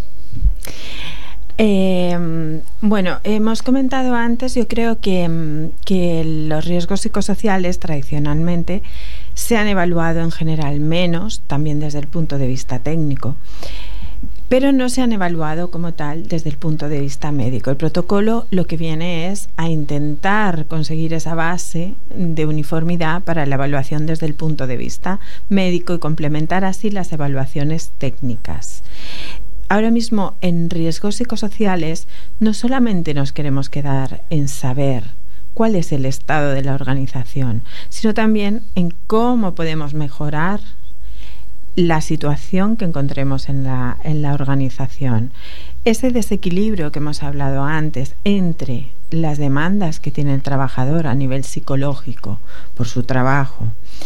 Eh, bueno, hemos comentado antes, yo creo que, que los riesgos psicosociales tradicionalmente se han evaluado en general menos, también desde el punto de vista técnico, pero no se han evaluado como tal desde el punto de vista médico. El protocolo lo que viene es a intentar conseguir esa base de uniformidad para la evaluación desde el punto de vista médico y complementar así las evaluaciones técnicas. Ahora mismo en riesgos psicosociales no solamente nos queremos quedar en saber cuál es el estado de la organización, sino también en cómo podemos mejorar la situación que encontremos en la, en la organización. Ese desequilibrio que hemos hablado antes entre las demandas que tiene el trabajador a nivel psicológico por su trabajo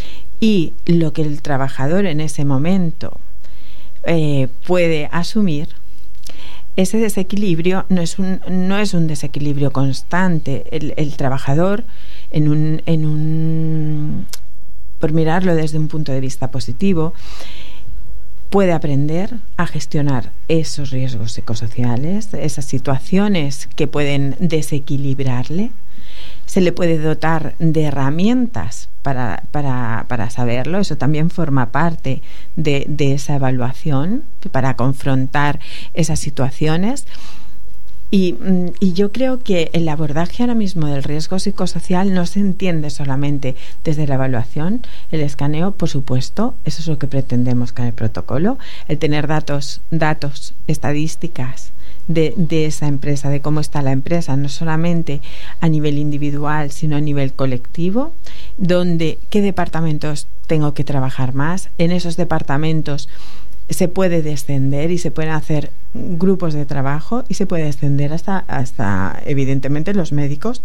y lo que el trabajador en ese momento eh, puede asumir, ese desequilibrio no es un, no es un desequilibrio constante. El, el trabajador en un, en un por mirarlo desde un punto de vista positivo, puede aprender a gestionar esos riesgos psicosociales, esas situaciones que pueden desequilibrarle. Se le puede dotar de herramientas para, para, para saberlo. Eso también forma parte de, de esa evaluación para confrontar esas situaciones. Y, y yo creo que el abordaje ahora mismo del riesgo psicosocial no se entiende solamente desde la evaluación, el escaneo, por supuesto, eso es lo que pretendemos con el protocolo, el tener datos, datos, estadísticas de, de esa empresa, de cómo está la empresa, no solamente a nivel individual, sino a nivel colectivo, donde qué departamentos tengo que trabajar más, en esos departamentos se puede descender y se pueden hacer grupos de trabajo y se puede descender hasta, hasta evidentemente los médicos.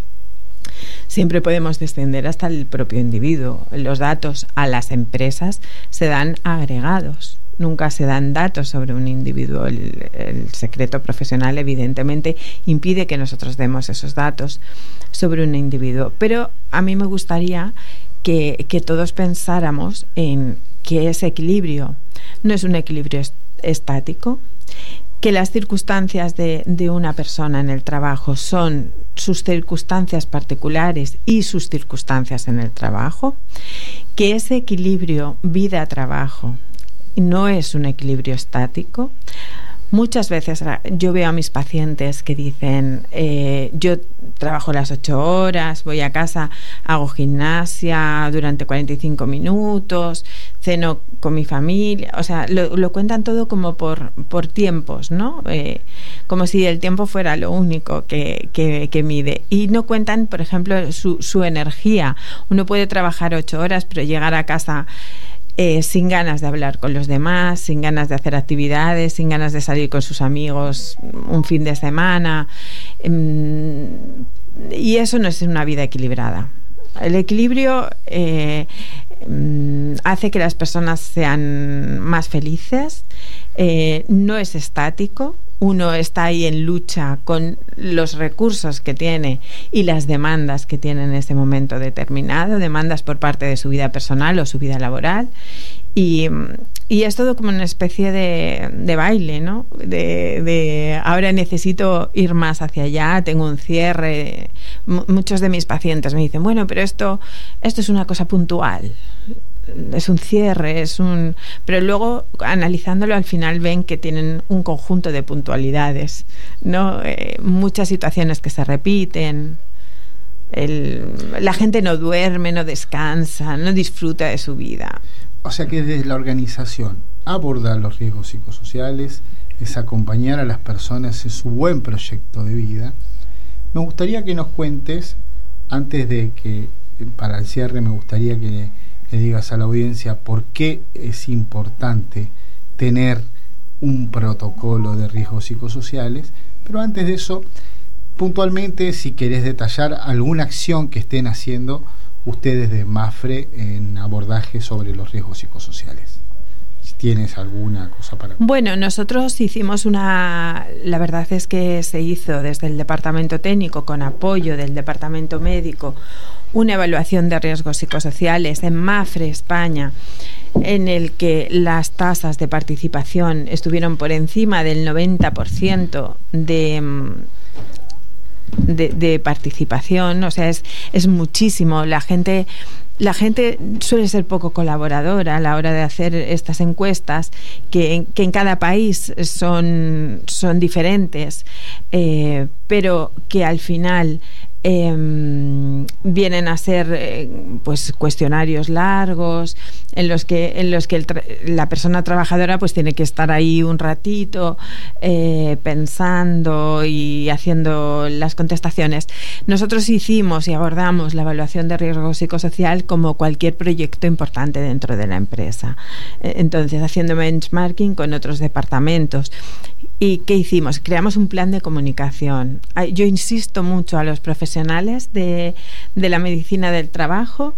Siempre podemos descender hasta el propio individuo. Los datos a las empresas se dan agregados. Nunca se dan datos sobre un individuo. El, el secreto profesional evidentemente impide que nosotros demos esos datos sobre un individuo. Pero a mí me gustaría que, que todos pensáramos en que ese equilibrio no es un equilibrio est- estático, que las circunstancias de, de una persona en el trabajo son sus circunstancias particulares y sus circunstancias en el trabajo, que ese equilibrio vida-trabajo no es un equilibrio estático. Muchas veces yo veo a mis pacientes que dicen, eh, yo trabajo las ocho horas, voy a casa, hago gimnasia durante cuarenta y cinco minutos, ceno con mi familia, o sea, lo, lo cuentan todo como por, por tiempos, ¿no? Eh, como si el tiempo fuera lo único que, que, que mide. Y no cuentan, por ejemplo, su, su energía. Uno puede trabajar ocho horas, pero llegar a casa Eh, sin ganas de hablar con los demás, sin ganas de hacer actividades, sin ganas de salir con sus amigos un fin de semana, eh, y eso no es una vida equilibrada. El equilibrio eh, hace que las personas sean más felices, eh, no es estático. Uno está ahí en lucha con los recursos que tiene y las demandas que tiene en ese momento determinado, demandas por parte de su vida personal o su vida laboral, y, y es todo como una especie de, de baile, ¿no? De, de ahora necesito ir más hacia allá, tengo un cierre. M- muchos de mis pacientes me dicen, bueno, pero esto, esto es una cosa puntual, es un cierre, es un... pero luego analizándolo al final ven que tienen un conjunto de puntualidades, ¿no? Eh, muchas situaciones que se repiten, el, la gente no duerme, no descansa, no disfruta de su vida. O sea que desde la organización abordar los riesgos psicosociales es acompañar a las personas en su buen proyecto de vida. Me gustaría que nos cuentes, antes de que, para el cierre, me gustaría que le le digas a la audiencia por qué es importante tener un protocolo de riesgos psicosociales, pero antes de eso, puntualmente, si querés detallar alguna acción que estén haciendo ustedes de MAPFRE en abordaje sobre los riesgos psicosociales. Si tienes alguna cosa para... Bueno, nosotros hicimos una... La verdad es que se hizo desde el departamento técnico, con apoyo del departamento médico, una evaluación de riesgos psicosociales en MAPFRE España, en el que las tasas de participación estuvieron por encima del noventa por ciento de, de, de participación. O sea, es, es muchísimo. La gente... La gente suele ser poco colaboradora a la hora de hacer estas encuestas, que, que en cada país son, son diferentes, eh, pero que al final eh, vienen a ser eh, pues cuestionarios largos en los que en los que el tra- la persona trabajadora pues tiene que estar ahí un ratito eh, pensando y haciendo las contestaciones. Nosotros hicimos y abordamos la evaluación de riesgo psicosocial como cualquier proyecto importante dentro de la empresa. Entonces, haciendo benchmarking con otros departamentos. ¿Y qué hicimos? Creamos un plan de comunicación. Yo insisto mucho a los profesionales de, de la medicina del trabajo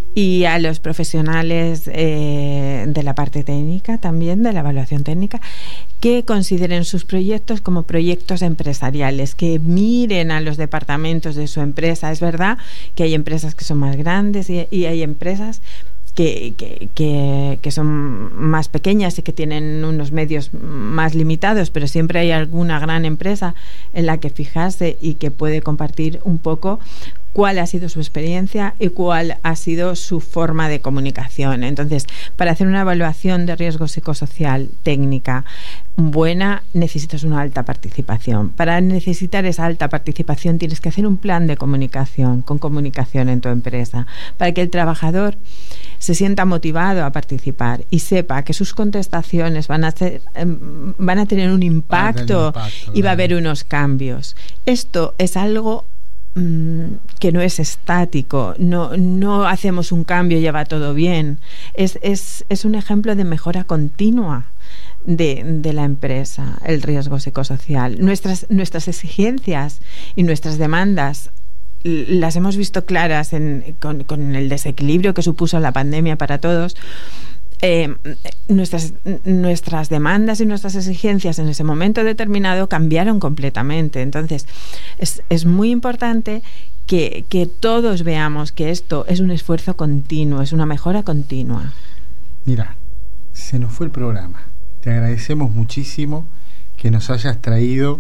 y a los profesionales eh, de la parte técnica, también de la evaluación técnica, que consideren sus proyectos como proyectos empresariales, que miren a los departamentos de su empresa. Es verdad que hay empresas que son más grandes y, y hay empresas Que, que, que, que son más pequeñas y que tienen unos medios más limitados, pero siempre hay alguna gran empresa en la que fijarse y que puede compartir un poco cuál ha sido su experiencia y cuál ha sido su forma de comunicación. Entonces, para hacer una evaluación de riesgo psicosocial técnica buena, necesitas una alta participación. Para necesitar esa alta participación tienes que hacer un plan de comunicación, con comunicación en tu empresa, para que el trabajador se sienta motivado a participar y sepa que sus contestaciones van a, ser, van a tener un impacto, impacto y va a haber unos cambios. Esto es algo mmm, que no es estático, no, no hacemos un cambio y ya va todo bien. Es, es, es un ejemplo de mejora continua de, de la empresa, el riesgo psicosocial. Nuestras, nuestras exigencias y nuestras demandas las hemos visto claras en, con, con el desequilibrio que supuso la pandemia para todos. Eh, nuestras, nuestras demandas y nuestras exigencias en ese momento determinado cambiaron completamente. Entonces, es, es muy importante que, que todos veamos que esto es un esfuerzo continuo, es una mejora continua. Mira, se nos fue el programa. Te agradecemos muchísimo que nos hayas traído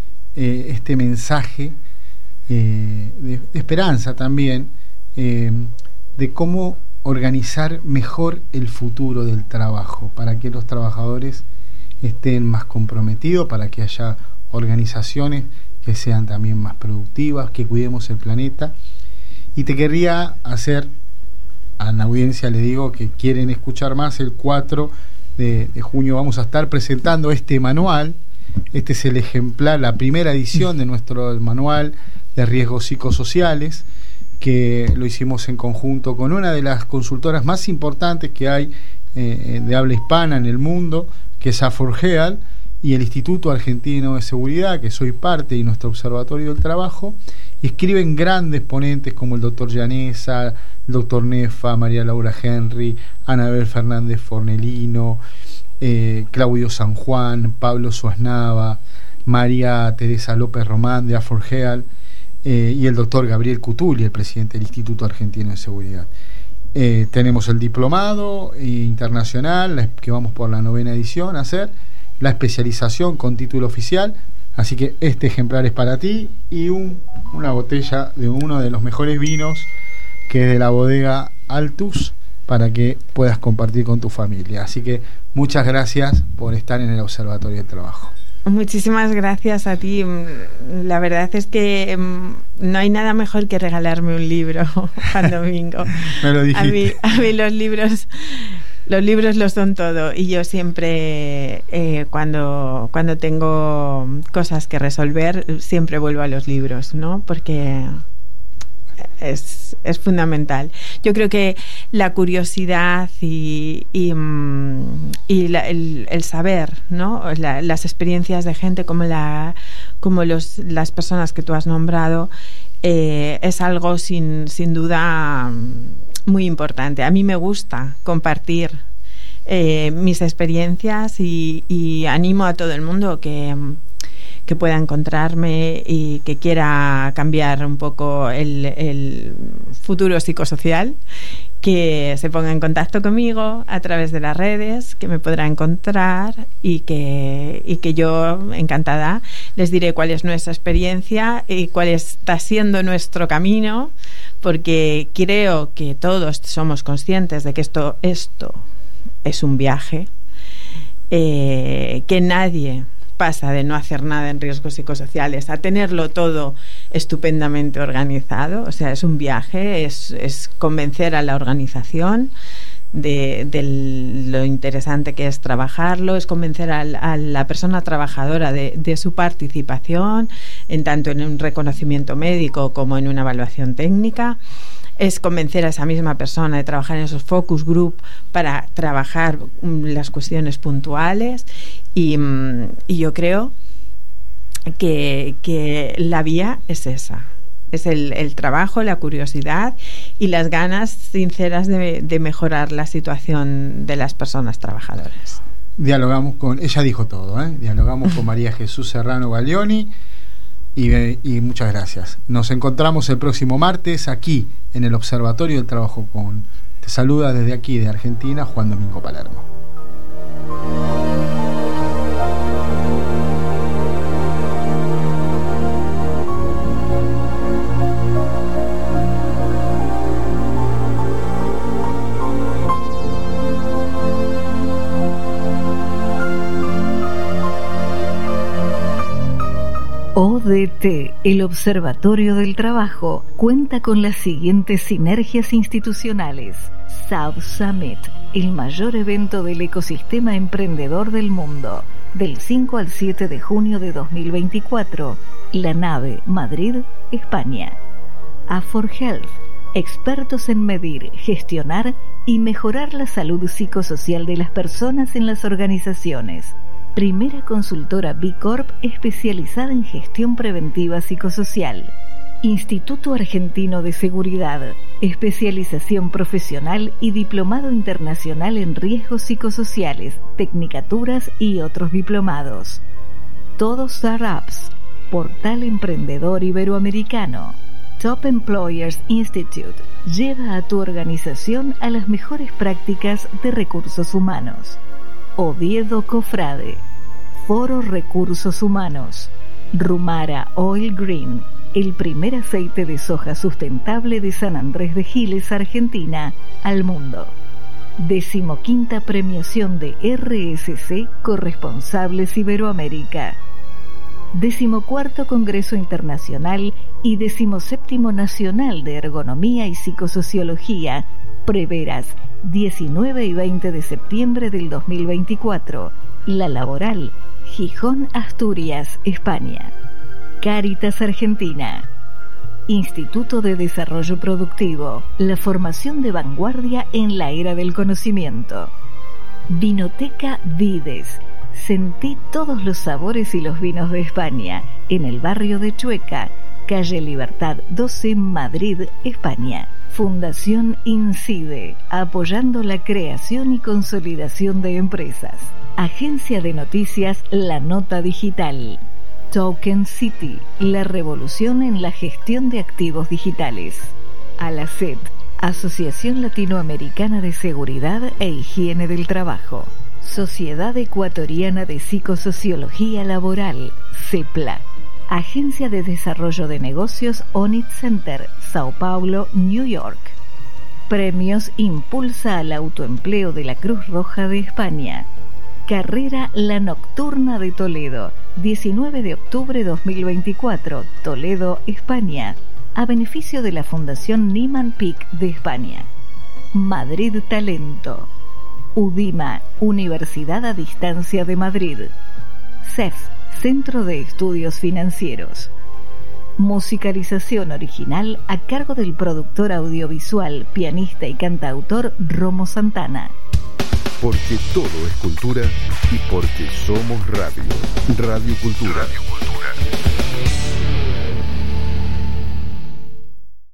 eh, este mensaje Eh, de, de esperanza también, eh, de cómo organizar mejor el futuro del trabajo, para que los trabajadores estén más comprometidos, para que haya organizaciones que sean también más productivas, que cuidemos el planeta. Y te querría hacer, a la audiencia le digo que quieren escuchar más, el cuatro de, de junio vamos a estar presentando este manual. Este es el ejemplar, la primera edición de nuestro manual de riesgos psicosociales, que lo hicimos en conjunto con una de las consultoras más importantes que hay eh, de habla hispana en el mundo, que es AFORGEAL, y el Instituto Argentino de Seguridad, que soy parte, y nuestro Observatorio del Trabajo, y escriben grandes ponentes como el doctor Llanesa, el doctor Nefa, María Laura Henry, Anabel Fernández Fornelino, eh, Claudio San Juan, Pablo Suaznava, María Teresa López Román de AFORGEAL, eh, y el doctor Gabriel Cutuli, el presidente del Instituto Argentino de Seguridad. Eh, tenemos el diplomado internacional, que vamos por la novena edición a hacer, la especialización con título oficial, así que este ejemplar es para ti, y un, una botella de uno de los mejores vinos, que es de la bodega Altus, para que puedas compartir con tu familia. Así que muchas gracias por estar en el Observatorio del Trabajo. Muchísimas gracias a ti. La verdad es que no hay nada mejor que regalarme un libro, Juan Domingo. Me lo dijiste. A mí, a mí los libros... Los libros lo son todo, y yo siempre, eh, cuando, cuando tengo cosas que resolver, siempre vuelvo a los libros, ¿no? Porque es, es fundamental. Yo creo que la curiosidad y, y, y la, el, el saber, ¿no? La, las experiencias de gente como, la, como los, las personas que tú has nombrado, eh, es algo sin, sin duda muy importante. A mí me gusta compartir eh, mis experiencias, y, y animo a todo el mundo que, que pueda encontrarme y que quiera cambiar un poco el, el futuro psicosocial, que se ponga en contacto conmigo a través de las redes, que me podrá encontrar, y que, y que yo, encantada, les diré cuál es nuestra experiencia y cuál está siendo nuestro camino, porque creo que todos somos conscientes de que esto, esto es un viaje, eh, que nadie pasa de no hacer nada en riesgos psicosociales a tenerlo todo estupendamente organizado. O sea, es un viaje, es, es convencer a la organización de, de lo interesante que es trabajarlo, es convencer a, a la persona trabajadora de, de su participación, en tanto en un reconocimiento médico como en una evaluación técnica. Es convencer a esa misma persona de trabajar en esos focus group para trabajar las cuestiones puntuales, y, y yo creo que, que la vía es esa, es el, el trabajo, la curiosidad y las ganas sinceras de, de mejorar la situación de las personas trabajadoras. Dialogamos con, ella dijo todo, ¿eh? Dialogamos con María Jesús Serrano Baglioni. Y, y muchas gracias. Nos encontramos el próximo martes aquí en el Observatorio del Trabajo. Con te saluda desde aquí de Argentina, Juan Domingo Palermo. O D T, el Observatorio del Trabajo, cuenta con las siguientes sinergias institucionales. South Summit, el mayor evento del ecosistema emprendedor del mundo, del cinco al siete de junio de dos mil veinticuatro, La Nave, Madrid, España. AFORGEAL, expertos en medir, gestionar y mejorar la salud psicosocial de las personas en las organizaciones. Primera consultora B Corp especializada en gestión preventiva psicosocial. Instituto Argentino de Seguridad, especialización profesional y diplomado internacional en riesgos psicosociales, tecnicaturas y otros diplomados. Todo Startups, portal emprendedor iberoamericano. Top Employers Institute, lleva a tu organización a las mejores prácticas de recursos humanos. Oviedo Cofrade, Foro Recursos Humanos. Rumara Oil Green, el primer aceite de soja sustentable de San Andrés de Giles, Argentina, al mundo. Decimoquinta premiación de R S C Corresponsables Iberoamérica. Decimocuarto Congreso Internacional y decimoséptimo Nacional de Ergonomía y Psicosociología, Preveras, diecinueve y veinte de septiembre del dos mil veinticuatro. La Laboral, Gijón, Asturias, España. Cáritas Argentina. Instituto de Desarrollo Productivo, la formación de vanguardia en la era del conocimiento. Vinoteca Vides. Sentí todos los sabores y los vinos de España, en el barrio de Chueca, calle Libertad doce, Madrid, España. Fundación Incide, apoyando la creación y consolidación de empresas. Agencia de noticias La Nota Digital. Token City, la revolución en la gestión de activos digitales. ALACET, Asociación Latinoamericana de Seguridad e Higiene del Trabajo. Sociedad Ecuatoriana de Psicosociología Laboral, CEPLA. Agencia de Desarrollo de Negocios Onit Center, Sao Paulo, New York. Premios Impulsa al Autoempleo de la Cruz Roja de España. Carrera La Nocturna de Toledo, diecinueve de octubre dos mil veinticuatro, Toledo, España, a beneficio de la Fundación Nieman Pick de España. Madrid Talento. UDIMA, Universidad a Distancia de Madrid. C E F, Centro de Estudios Financieros. Musicalización original a cargo del productor audiovisual, pianista y cantautor Romo Santana. Porque todo es cultura y porque somos radio. Radio Cultura. Radio Cultura.